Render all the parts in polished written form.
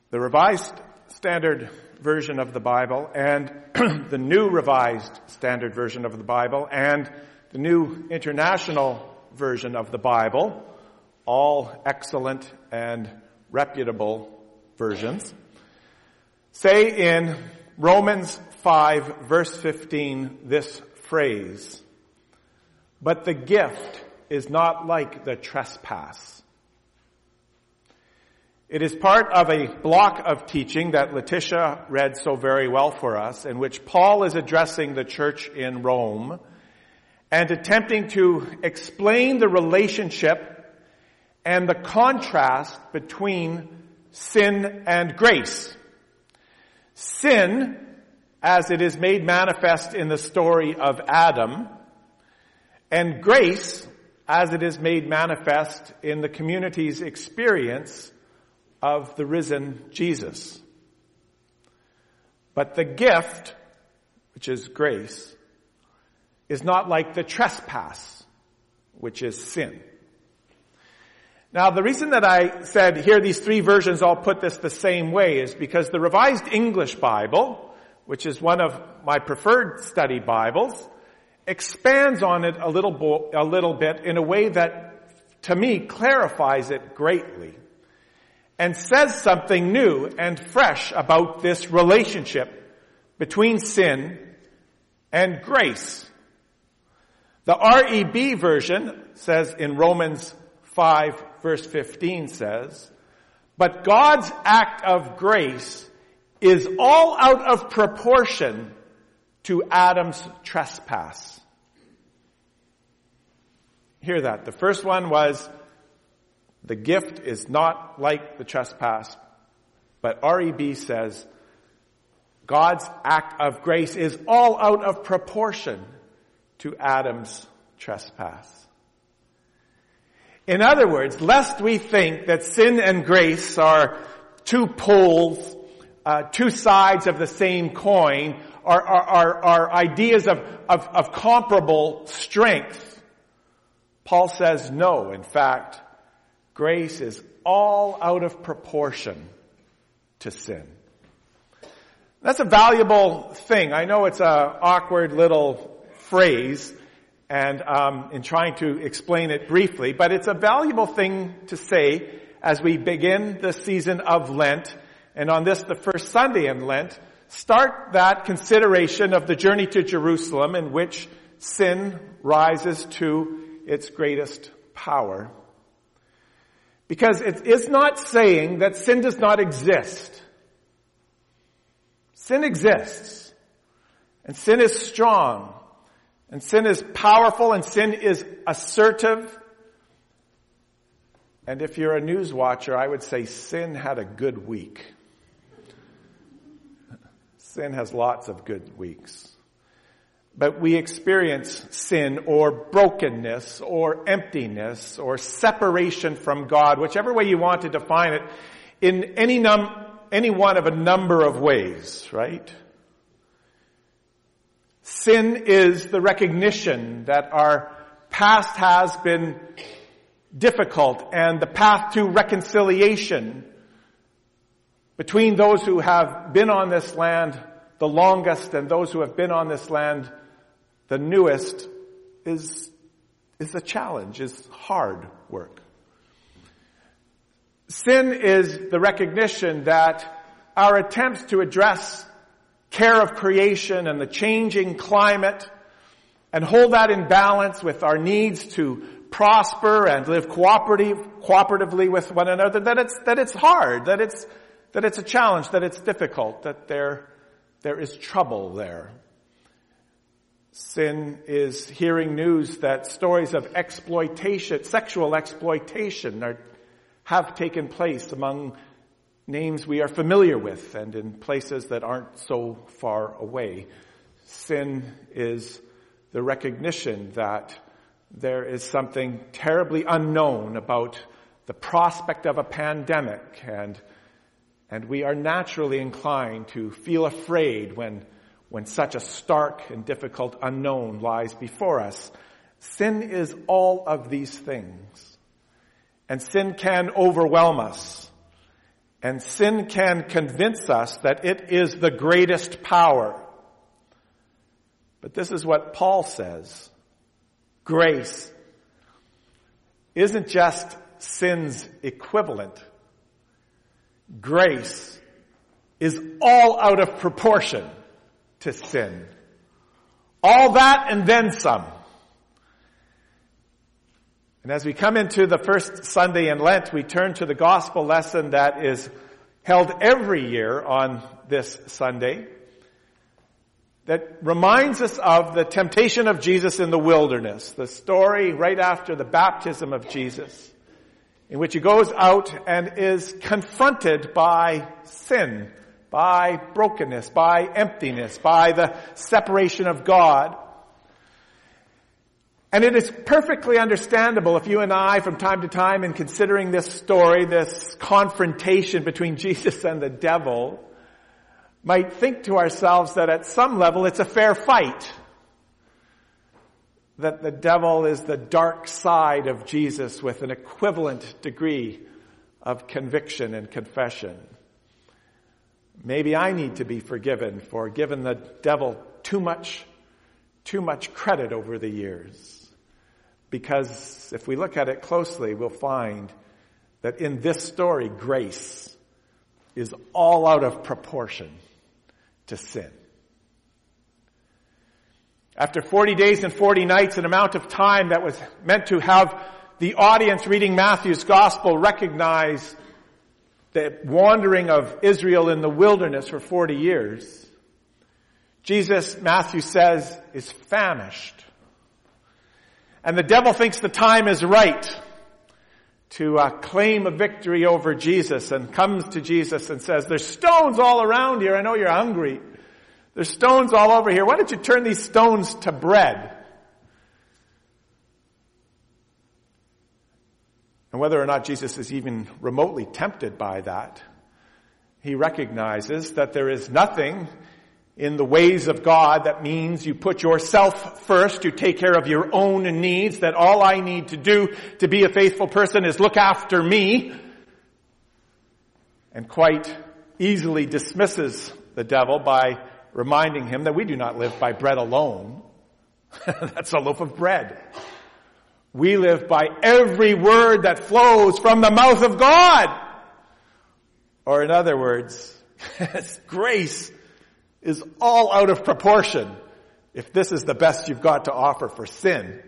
The Revised Standard Version of the Bible and the New Revised Standard Version of the Bible and the New International Version of the Bible, all excellent and reputable versions, say in Romans 5 verse 15 this phrase, "But the gift is not like the trespass." It is part of a block of teaching that Letitia read so very well for us, in which Paul is addressing the church in Rome and attempting to explain the relationship and the contrast between sin and grace. Sin, as it is made manifest in the story of Adam, and grace, as it is made manifest in the community's experience of the risen Jesus. But the gift, which is grace, is not like the trespass, which is sin. Now, the reason that I said here these three versions all put this the same way is because the Revised English Bible, which is one of my preferred study Bibles, expands on it a little bit in a way that, to me, clarifies it greatly and says something new and fresh about this relationship between sin and grace. The REB version says in Romans 5 verse 15 says, "But God's act of grace is all out of proportion to Adam's trespass." Hear that. The first one was, the gift is not like the trespass, but REB says God's act of grace is all out of proportion to Adam's trespass. In other words, lest we think that sin and grace are two poles, two sides of the same coin, are ideas of comparable strength, Paul says no. In fact, grace is all out of proportion to sin. That's a valuable thing. I know it's an awkward little phrase, and in trying to explain it briefly, but it's a valuable thing to say as we begin the season of Lent, and on this, the first Sunday in Lent, start that consideration of the journey to Jerusalem in which sin rises to its greatest power. Because it is not saying that sin does not exist. Sin exists. And sin is strong. And sin is powerful. And sin is assertive. And if you're a news watcher, I would say sin had a good week. Sin has lots of good weeks. But we experience sin or brokenness or emptiness or separation from God, whichever way you want to define it, in any one of a number of ways, right? Sin is the recognition that our past has been difficult and the path to reconciliation between those who have been on this land the longest and those who have been on this land the newest is a challenge, is hard work. Sin is the recognition that our attempts to address care of creation and the changing climate and hold that in balance with our needs to prosper and live cooperatively with one another, that it's hard, that it's a challenge, that it's difficult, that there is trouble there. Sin is hearing news that stories of exploitation, sexual exploitation, have taken place among names we are familiar with and in places that aren't so far away. Sin is the recognition that there is something terribly unknown about the prospect of a pandemic, and we are naturally inclined to feel afraid when such a stark and difficult unknown lies before us. Sin is all of these things. And sin can overwhelm us. And sin can convince us that it is the greatest power. But this is what Paul says. Grace isn't just sin's equivalent. Grace is all out of proportion to sin. All that and then some. And as we come into the first Sunday in Lent, we turn to the gospel lesson that is held every year on this Sunday, that reminds us of the temptation of Jesus in the wilderness, the story right after the baptism of Jesus, in which he goes out and is confronted by sin, by brokenness, by emptiness, by the separation of God. And it is perfectly understandable if you and I, from time to time, in considering this story, this confrontation between Jesus and the devil, might think to ourselves that at some level it's a fair fight. That the devil is the dark side of Jesus with an equivalent degree of conviction and confession. Maybe I need to be forgiven for giving the devil too much credit over the years. Because if we look at it closely, we'll find that in this story, grace is all out of proportion to sin. After 40 days and 40 nights, an amount of time that was meant to have the audience reading Matthew's gospel recognize the wandering of Israel in the wilderness for 40 years, Jesus, Matthew says, is famished. And the devil thinks the time is right to claim a victory over Jesus, and comes to Jesus and says, there's stones all around here. I know you're hungry. There's stones all over here. Why don't you turn these stones to bread? And whether or not Jesus is even remotely tempted by that, he recognizes that there is nothing in the ways of God that means you put yourself first, you take care of your own needs, that all I need to do to be a faithful person is look after me, and quite easily dismisses the devil by reminding him that we do not live by bread alone. That's a loaf of bread. We live by every word that flows from the mouth of God. Or in other words, grace is all out of proportion if this is the best you've got to offer for sin.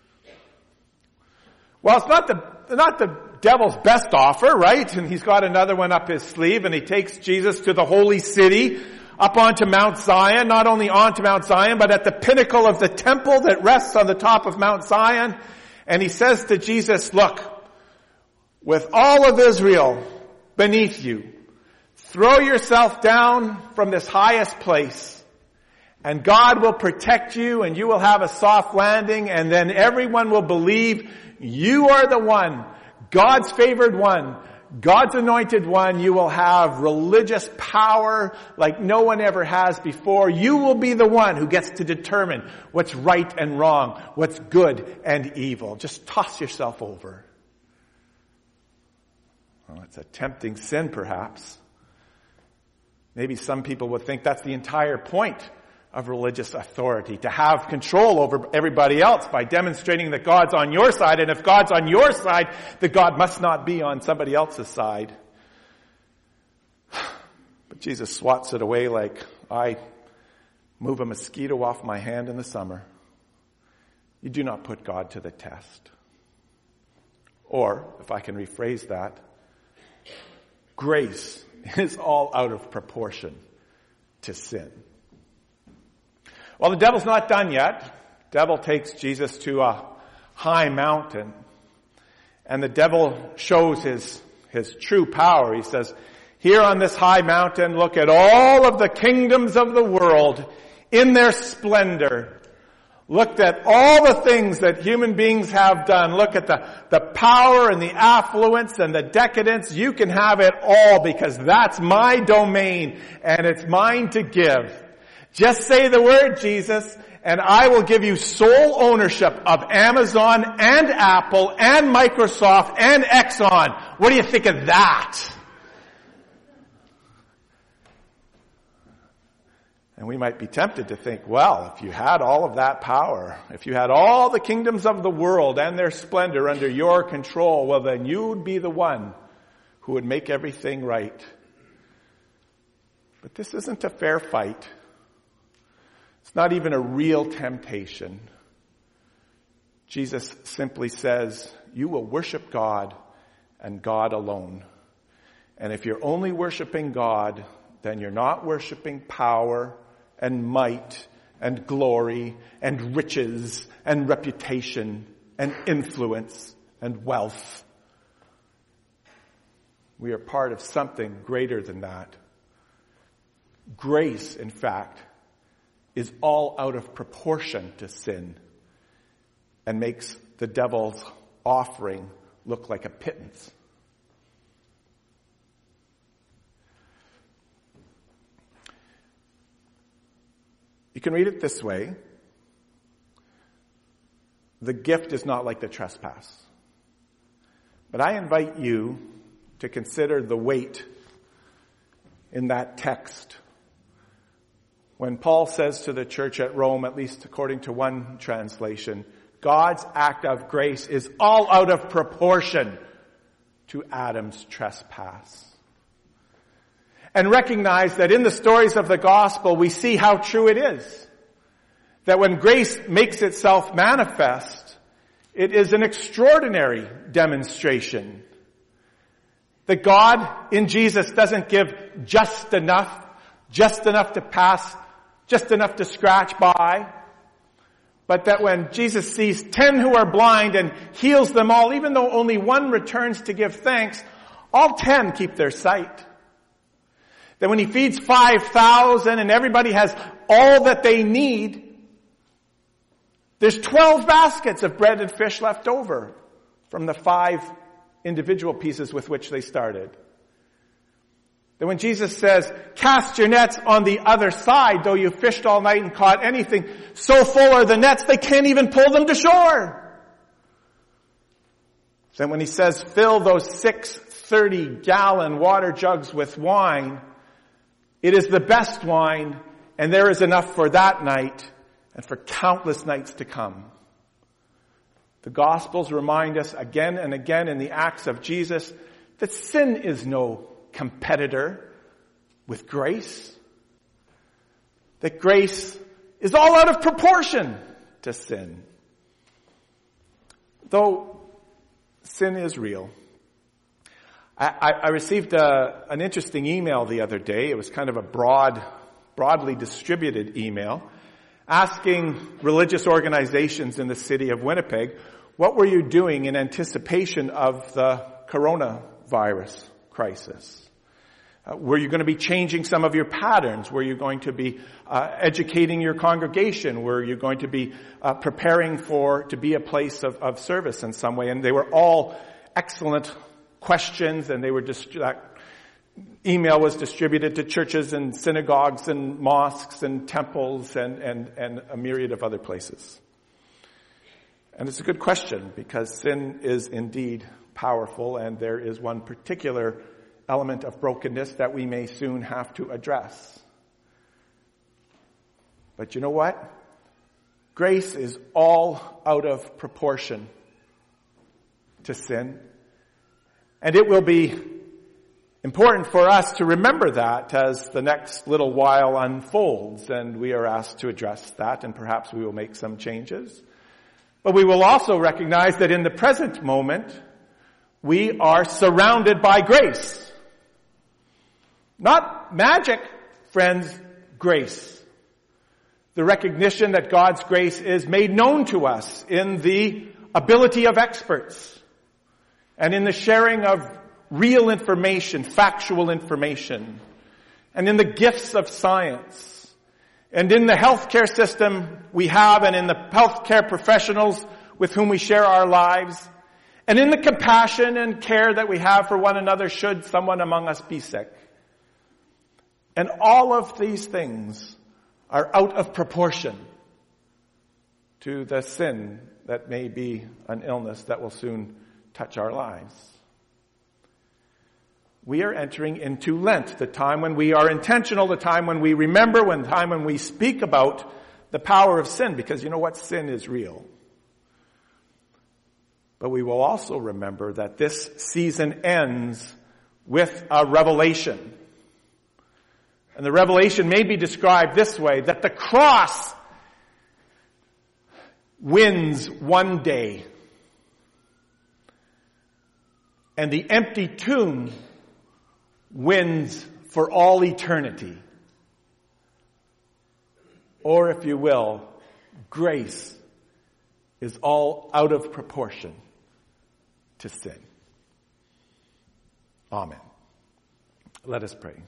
Well, it's not the devil's best offer, right? And he's got another one up his sleeve, and he takes Jesus to the holy city, up onto Mount Zion, not only onto Mount Zion, but at the pinnacle of the temple that rests on the top of Mount Zion. And he says to Jesus, look, with all of Israel beneath you, throw yourself down from this highest place, and God will protect you, and you will have a soft landing, and then everyone will believe you are the one, God's favored one, God's anointed one. You will have religious power like no one ever has before. You will be the one who gets to determine what's right and wrong, what's good and evil. Just toss yourself over. Well, it's a tempting sin, perhaps. Maybe some people would think that's the entire point of religious authority, to have control over everybody else by demonstrating that God's on your side, and if God's on your side, that God must not be on somebody else's side. But Jesus swats it away like I move a mosquito off my hand in the summer. You do not put God to the test. Or, if I can rephrase that, grace is all out of proportion to sin. Well, the devil's not done yet. The devil takes Jesus to a high mountain, and the devil shows his true power. He says, here on this high mountain, look at all of the kingdoms of the world in their splendor. Look at all the things that human beings have done. Look at the power and the affluence and the decadence. You can have it all because that's my domain and it's mine to give. Just say the word, Jesus, and I will give you sole ownership of Amazon and Apple and Microsoft and Exxon. What do you think of that? And we might be tempted to think, well, if you had all of that power, if you had all the kingdoms of the world and their splendor under your control, well, then you would be the one who would make everything right. But this isn't a fair fight. It's not even a real temptation. Jesus simply says, you will worship God and God alone. And if you're only worshiping God, then you're not worshiping power and might and glory and riches and reputation and influence and wealth. We are part of something greater than that. Grace, in fact, is all out of proportion to sin and makes the devil's offering look like a pittance. You can read it this way. The gift is not like the trespass. But I invite you to consider the weight in that text. When Paul says to the church at Rome, at least according to one translation, God's act of grace is all out of proportion to Adam's trespass. And recognize that in the stories of the gospel, we see how true it is. That when grace makes itself manifest, it is an extraordinary demonstration. That God in Jesus doesn't give just enough to pass, just enough to scratch by. But that when Jesus sees 10 who are blind and heals them all, even though only one returns to give thanks, all 10 keep their sight. That when he feeds 5,000 and everybody has all that they need, there's 12 baskets of bread and fish left over from the 5 individual pieces with which they started. That when Jesus says, cast your nets on the other side, though you fished all night and caught anything, so full are the nets they can't even pull them to shore. Then when he says, fill those 6 30-gallon water jugs with wine, it is the best wine, and there is enough for that night and for countless nights to come. The Gospels remind us again and again in the acts of Jesus that sin is no competitor with grace. That grace is all out of proportion to sin. Though sin is real. I received an interesting email the other day. It was kind of a broadly distributed email asking religious organizations in the city of Winnipeg, what were you doing in anticipation of the coronavirus crisis? Were you going to be changing some of your patterns? Were you going to be educating your congregation? Were you going to be preparing to be a place of service in some way? And they were all excellent questions, and that email was distributed to churches and synagogues and mosques and temples and a myriad of other places. And it's a good question because sin is indeed powerful, and there is one particular element of brokenness that we may soon have to address. But you know what? Grace is all out of proportion to sin. And it will be important for us to remember that as the next little while unfolds, and we are asked to address that, and perhaps we will make some changes. But we will also recognize that in the present moment, we are surrounded by grace. Not magic, friends, grace. The recognition that God's grace is made known to us in the ability of experts and in the sharing of real information, factual information, and in the gifts of science, and in the healthcare system we have, and in the healthcare professionals with whom we share our lives, and in the compassion and care that we have for one another should someone among us be sick. And all of these things are out of proportion to the sin that may be an illness that will soon touch our lives. we are entering into Lent, the time when we are intentional, the time when we remember, the time when we speak about the power of sin, because you know what? Sin is real. But we will also remember that this season ends with a revelation. And the revelation may be described this way, that the cross wins one day, and the empty tomb wins for all eternity. Or if you will, grace is all out of proportion to sin. Amen. Let us pray.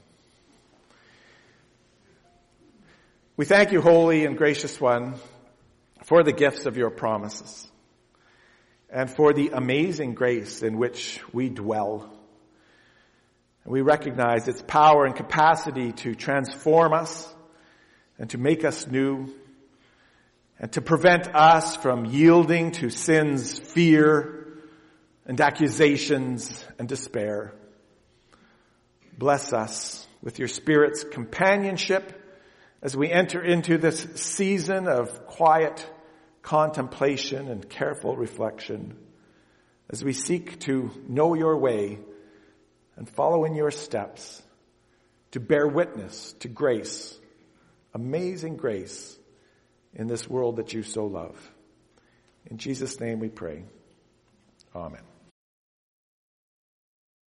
We thank you, Holy and Gracious One, for the gifts of your promises and for the amazing grace in which we dwell. We recognize its power and capacity to transform us and to make us new and to prevent us from yielding to sin's fear and accusations and despair. Bless us with your Spirit's companionship as we enter into this season of quiet contemplation and careful reflection, as we seek to know your way and follow in your steps, to bear witness to grace, amazing grace in this world that you so love. In Jesus' name we pray. Amen.